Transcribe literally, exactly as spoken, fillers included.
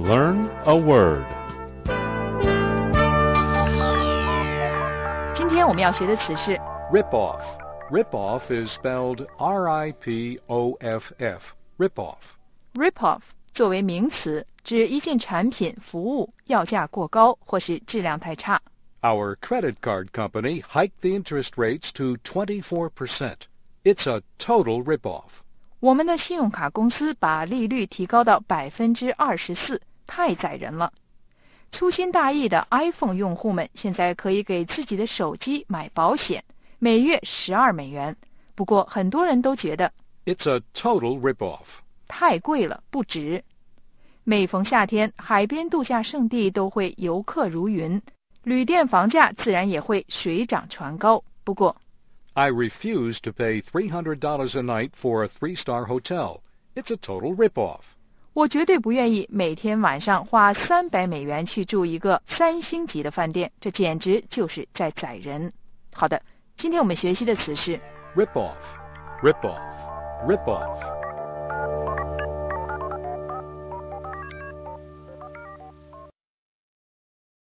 Learn a word. 今天我们要学的词是 Rip-off. Rip-off is spelled R I P O F F. Rip-off. rip-off 作为名词，指一件产品、服务要价过高或是质量太差。 Our credit card company hiked the interest rates to twenty-four percent. It's a total rip-off. 我们的信用卡公司把利率提高到百分之二十四，太宰人了。粗心大意的 iPhone 用户们现在可以给自己的手机买保险，每月十二美元。不过很多人都觉得 It's a total rip-off. 太贵了，不值。每逢夏天，海边度假胜地都会游客如云，旅店房价自然也会水涨船高。不过 I refuse to pay three hundred dollars a night for a three-star hotel. It's a total rip-off. 我绝对不愿意每天晚上花三百美元去住一个三星级的饭店，这简直就是在宰人。好的，今天我们学习的词是 Rip-off. Rip-off. Rip-off.